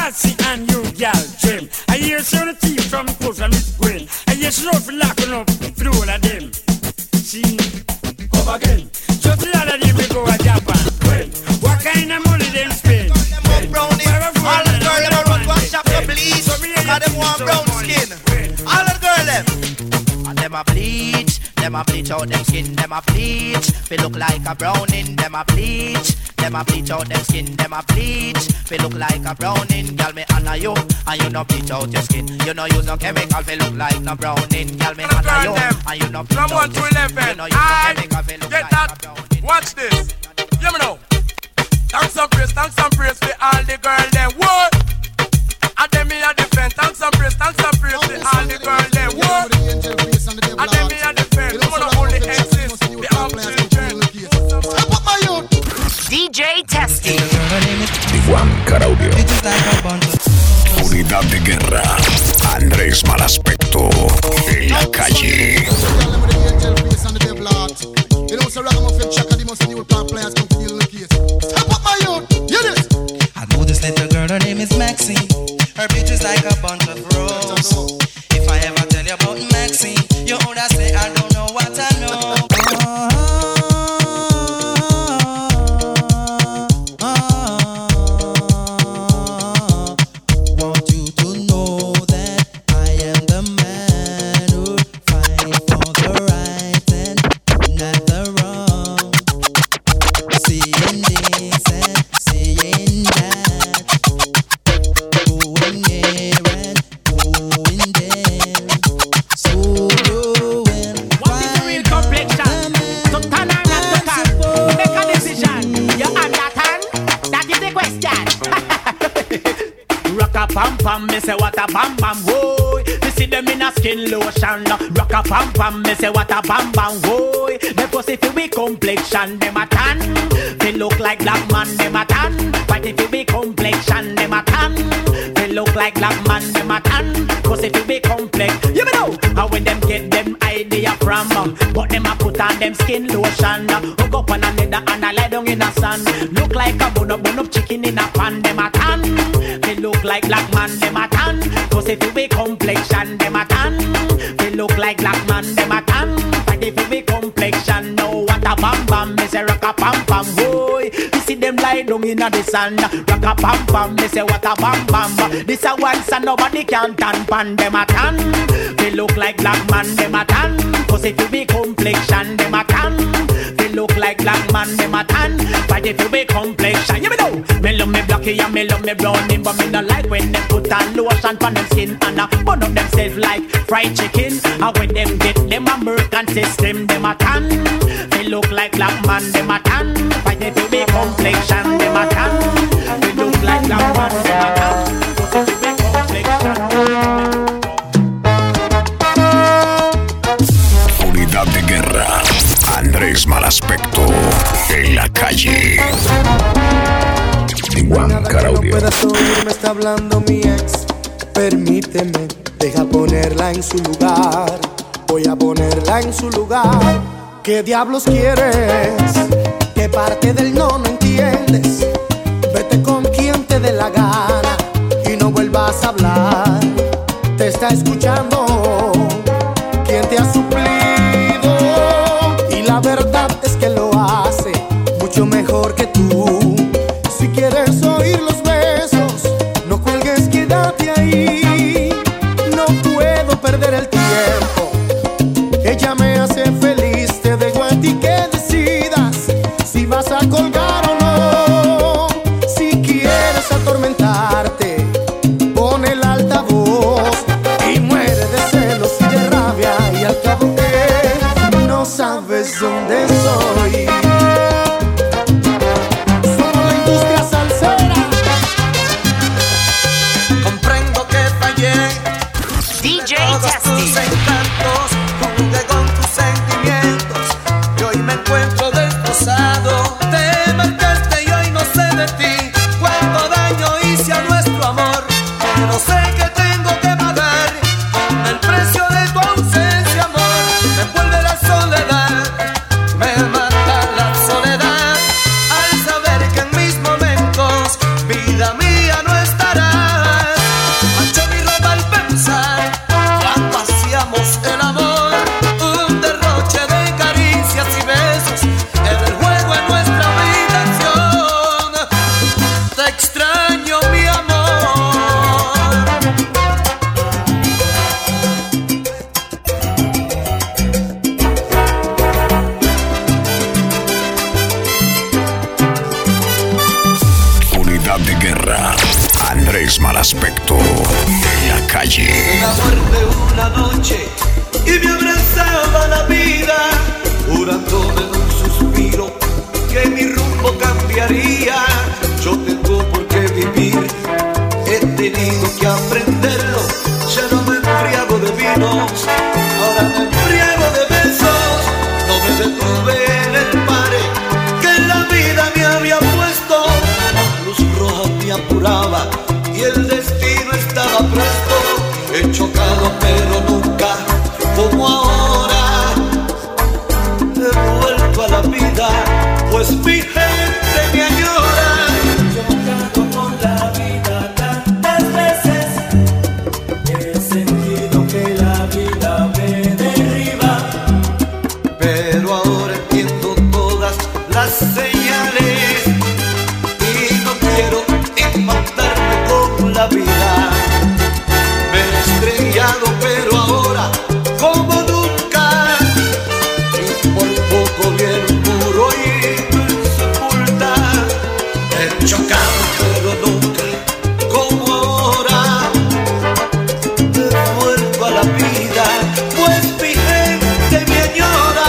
them a bleach. Them a bleach out them skin, them a bleach. They look like a browning, them a bleach. Them a bleach out them skin, them a bleach. They look like a browning. Girl, me honor you, and you no bleach out your skin. You no use no chemical, they look like no browning. Girl, me honor you, and you no bleach out your skin. You no use no chemical, they look like no browning. Watch this. Hear me now. Thanks and praise, thanks and praise for all the girl them. What? And them me a defend. Thanks and praise, thanks and praise for all the girl them. What? And them me a defend. Come on, only exist. The arm children. D J Testy. Juan Caraudio. Unidad de guerra. Andrés Malaspecto. En la calle. You know, so Ragamuffin Chaka, the most new pop players come to deal with the case. Step up, my youth, hear this. I know this little girl, her name is Maxine. Her bitch is like a bunch of roses. If I ever tell you about Maxine, you would say I don't know what I know. Want you to know that I am the man who fight for the right and not the wrong. Seeing this and seeing that, going here and going there. So doing what is the real complexion? To turn or not to turn? Make a decision. You understand? That is the question. Rock a pam pam, me say what a bam bam, whoa. Me see them in a skin lotion. Rock a pam pam, me say what a bam bam, whoa. The pussy fi we complexion, them a tan. They look like black man, them a tan. But if you be complexion, them a tan. They look like black man, them a tan. Pussy fi we complex, you me know. How when them get them idea from, but them a put on them skin lotion. Hook up on a leather and a lie down in a sun. Look like a bun up, bun up chicken in a pan, them a tan. They look like black man, them a tan. Cause if you be complexion, them a tan. They look like black man, them a tan. But if you be complexion, no what a bam bam. Me say rock a pam pam, boy. You see them lie down in the sun. Rock a pam pam, me say what a bam bam. This a one and nobody can tan pan, them a tan. They look like black man, them a tan. Cause if you be complexion, them a tan. They look like black man, them a tan. But if you be complexion, you me know. Me love me blocky and me love me brownie, but me no like when them put on lotion on them skin and a burn up themselves like fried chicken. And when them get them American system, them a tan. They look like black man, them a tan. But if you be complexion, them a tan. They look like black man, them a tan. Cause if you be complexion. Unidad de guerra. Andrés Malaspecto. En la calle. Juan Caraudio. No puedas oír, me está hablando mi ex. Permíteme, deja ponerla en su lugar. Voy a ponerla en su lugar. ¿Qué diablos quieres? ¿Qué parte del no no entiendes? Vete con quien te dé la gana y no vuelvas a hablar. Te está escuchando quien te ha suplido y la verdad es que lo hace mucho mejor que tú. Si quieres oír los besos, no cuelgues, quédate ahí. No puedo perder el tiempo. Ella me hace feliz, te dejo a ti que decidas si vas a colgar o no. Si quieres atormentarte, pon el altavoz y muere de celos y de rabia. Y al cabo que no sabes dónde soy. Todos tus encantos, jugué con tus sentimientos y hoy me encuentro destrozado. Te marchaste y hoy no sé de ti cuánto daño hice a nuestro amor, pero sé que tengo que pagar con el precio de tu ausencia, amor. Me envuelve la soledad, me mata la soledad al saber que en mis momentos, vida mía, no estarás. Manché mi ropa al pensar el amor, un derroche de caricias y besos en el juego en nuestra habitación. Te extraño, mi amor. aspecto en la calle. La muerte una noche y me abrazaba la vida, jurándome en un suspiro que mi rumbo cambiaría. Yo tengo por qué vivir, he tenido que aprenderlo. Ya no me embriago de vinos, ahora me embriago de besos. No me detuve en el pare que la vida me había puesto. La luz roja me apuraba y el destino estaba presto. He chocado pero nunca como ahora. He vuelto a la vida, pues mi gente me añora. He chocado con la vida tantas veces, he sentido que la vida me derriba, pero ahora entiendo todas las señales y no quiero impactarme con la vida. Me he estrellado pero ahora como nunca, y por poco bien puro y me sepulta. He chocado pero nunca como ahora. He vuelto a la vida, pues mi gente me añora.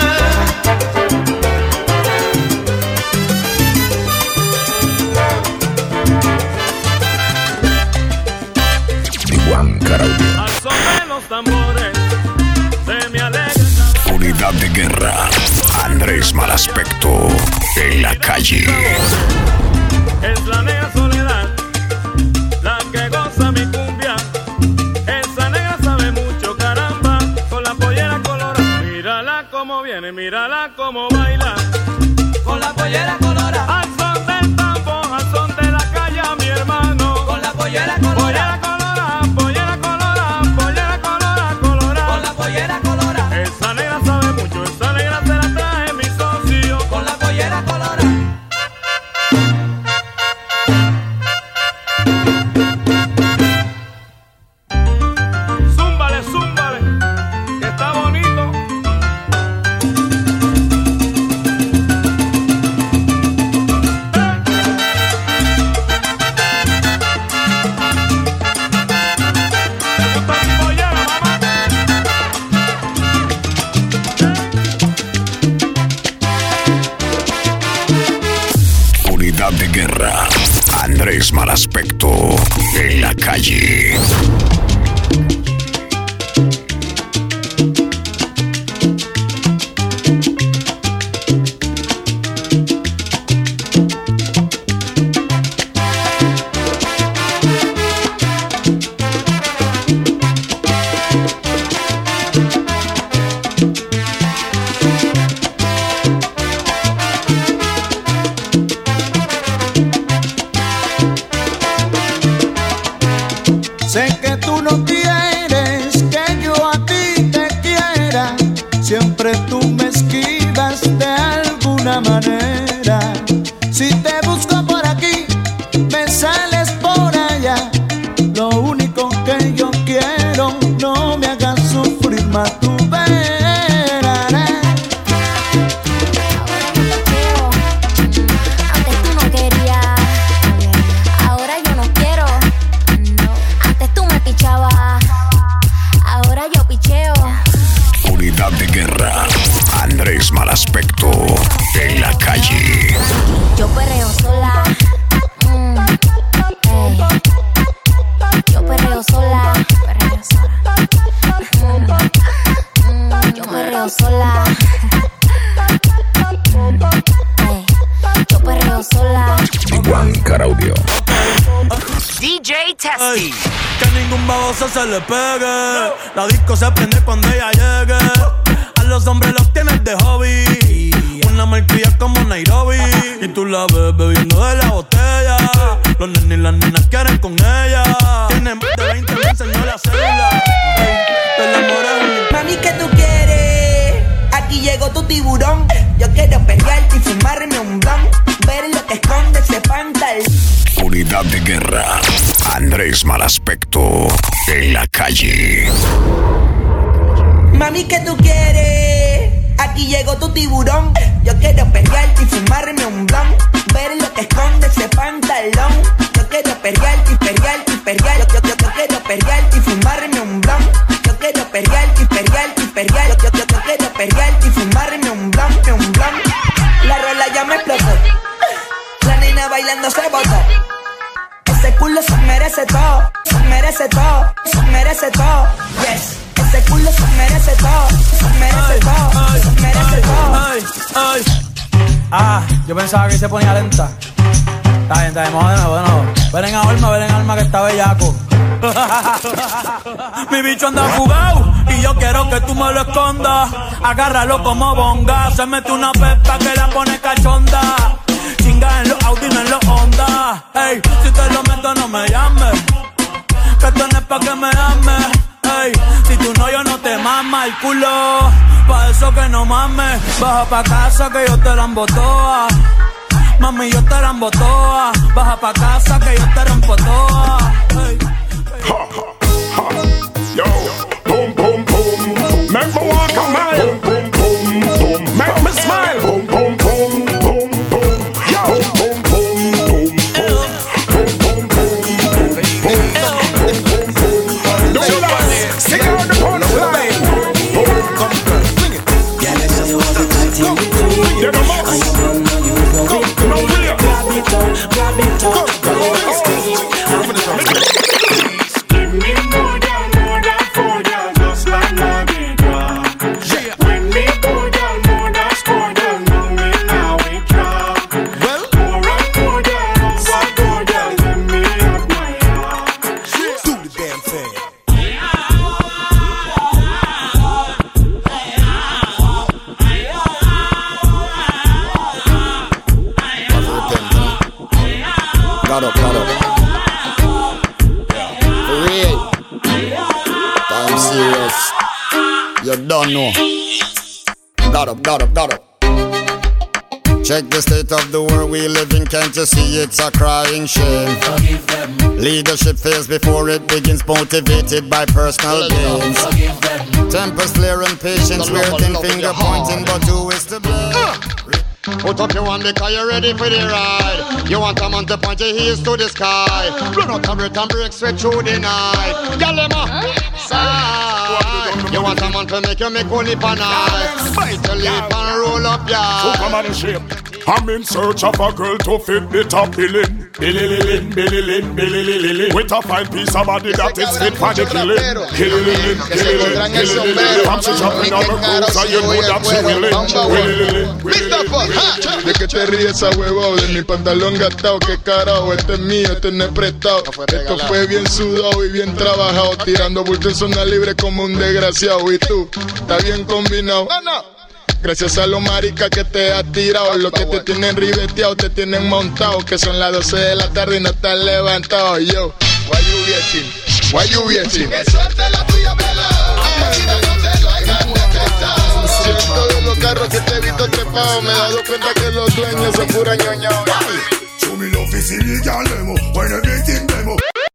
Juan Caraudio. Al son de los tambores se me alegra. Unidad de guerra. Andrés Malaspecto en la calle. Es la negra soledad la que goza mi cumbia. Esa negra sabe mucho, caramba, con la pollera colorada. Mírala como viene, mírala como baila. Con la pollera colorada. Al son del tambor, al son de la calle, mi hermano. Con la pollera colorada. Pollera colorada, pollera colorada, pollera colorada, colorada. Con la pollera colorada. Esa negra sabe mucho, esa negra se la trae mi socio. Con la pollera colorada. Zúmbale, zúmbale, que está bonito. Unidad de guerra. Andrés Malaspecto en la calle. Sé que tú no quieres que yo a ti te quiera, siempre tú me esquivas de alguna manera. Si te busco por aquí, me sales por allá. Lo único que yo quiero, no me hagas sufrir más, tú verás. Antes tú no querías, ahora yo no quiero. Antes tú me pichabas, ahora yo picheo. Unidad de guerra. Andrés Malaspecto en la calle. Yo perreo sola. Mm, ey. Yo perreo sola. Perreo sola. Mm, mm, yo perreo sola. Mm, ey. Yo perreo sola. Juan Caraudio. D J Testy. Que ningún baboso se le pegue. La disco se prende cuando ella llegue. A los hombres los tienes de hobby. Una malcria como Nairobi. Y tú la ves bebiendo de la botella. Los nenes y las nenas quieren con ella. Tienen más de veinte, me enseñó la célula. Te enamoras. Mami, ¿qué tú quieres? Aquí llegó tu tiburón. Yo quiero pelearte y fumarme un blunt. Ver lo que esconde ese pantalón. Unidad de guerra. Andrés Malaspecto en la calle. Mami, ¿qué tú quieres? Aquí llegó tu tiburón. Yo quiero pelearte y fumarme un blunt. Ver lo que esconde ese pantalón. Yo quiero perrear y perrear y perrear. Yo, yo, yo, yo quiero perrear y fumarme un blunt. Yo quiero perrear y perrear y perrear. Yo, yo, yo, yo quiero perrear y fumarme un blunt, un blunt. La rola ya me explotó. La nena bailando se botó. Ese culo se merece todo, se merece todo, se merece todo. Yes. Ese culo se merece todo, se merece todo, se merece todo. Ay, ay. Ah, yo pensaba que se ponía lenta. Está bien, está bien, bueno, bueno. Ven en alma, ven en alma que está bellaco. Mi bicho anda jugado y yo quiero que tú me lo escondas. Agárralo como bonga. Se mete una pepa que la pone cachonda. Chinga en los Audi, no en los Honda. Ey, si te lo meto no me llames, que esto no es pa' que me ames. Ey, si tú no, yo no te mama el culo. Pa' eso que no mames. Baja pa' casa que yo te la embotoa. Mami, yo te la embotoa. Baja pa' casa que yo te rompo toa. Ey. Ha, ha, ha. Yo, boom, boom, boom. Make me walk a mile. Boom, boom, boom, boom. Make me smile. Boom, boom, boom, boom, boom. Yo, boom, boom, boom, boom. Boom, boom, boom, boom, boom, boom. Do that. Stick out the punchline. Come, swing it. Yeah, let's just walk the tight in between. You're the most. And you don't know you know Come, it. no real. Grab it up, grab it up. Grab it up, scream. Give me more than, more than four, girl, just like Mardi Gras. Yeah. When me go down, more than score, girl, know me now we drop. Well, more and more, girl, over go, girl, let me have my heart. Do the damn thing. Got up, got up. For real. I'm serious. You don't know. Got up, got up, got up. Check the state of the world we live in. Can't you see it's a crying shame? Forgive them. Leadership fails before it begins, motivated by personal gains. Forgive them. Tempers flaring, patience waiting, finger pointing, but who is to blame? Put up your hand because you're ready for the ride. You want a man to point your heels to the sky. Run out of breath and break straight through the night. Galema, side. You want a man to make you make only for night. Bite your lip and roll up your Superman shape. I'm in search of a girl to fit the top billing. Billy Lilin, Billy Lin, Billy Lilin. With a fine piece of body that is fit for the killing. Killing, killing, killing, killing. I'm so jumping on the cruise and you know that she willing. Mister Fuck, de que te ríes a huevo de mi pantalón gastado, que carajo, este es mío, este no es prestado. Esto fue bien sudado y bien trabajado, tirando bulto en zona libre como un desgraciado. Y tú, está bien combinado. Gracias a los maricas que te has tirado, los que te tienen ribeteado, te tienen montado, que son las doce de la tarde y no estás levantado. Yo, why you waiting? Why you waiting? Que suerte la tuya, vela. Siento de los carros que te he visto trepado, me he dado cuenta que los dueños son pura ñoñao. Show me love is illegal demo, when everything demo.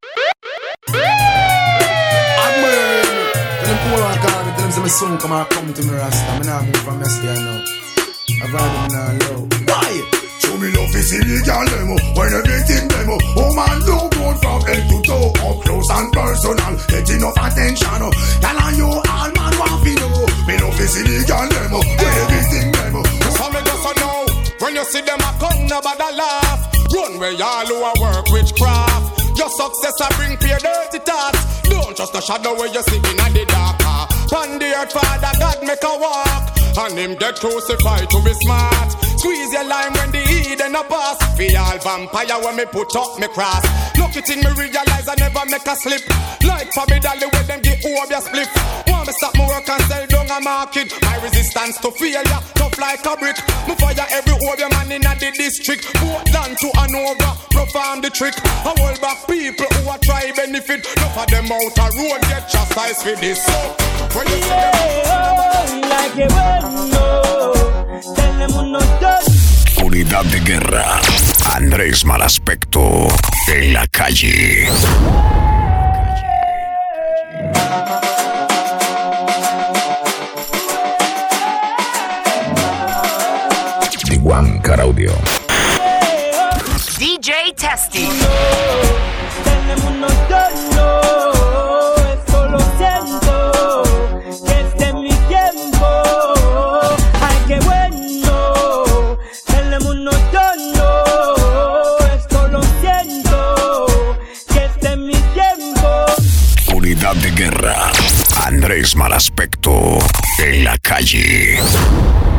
Tell them pull on car, tell them say my son come and come to me rasta. Me nah move from yesterday now. I've had them in a low. Why? Show me love is illegal demo, when everything demo. Oh man, do good from head to toe, up close and personal. Get enough attention, oh. Tell on you all man want to know. Me love is illegal demo, when everything demo. So me just know, when you see them a come, nobody laugh. Run where y'all who a work witchcraft. Your success a bring pure dirty thoughts. Don't trust the shadow where you see in the dark. On the earth, Father God make a walk, and him get crucified to be smart. Squeeze your lime when the Eden a pass. Feel all vampire when me put up me cross. Lucky thing me realize I never make a slip. Like for me dolly when them get over your spliff. Want me stop my work and sell down a market. My resistance to failure, tough like a brick. Me fire every over man in the district. Portland to Hanover, perform the trick. I hold back people who are try benefit. Enough of them out a road get chastised for this. So when you see them like a bueno, tenemos dos. Unidad de guerra. Andrés Malaspecto en la calle. One Car Audio. D J Testy. Calidad de guerra. Andrés Malaspecto en la calle.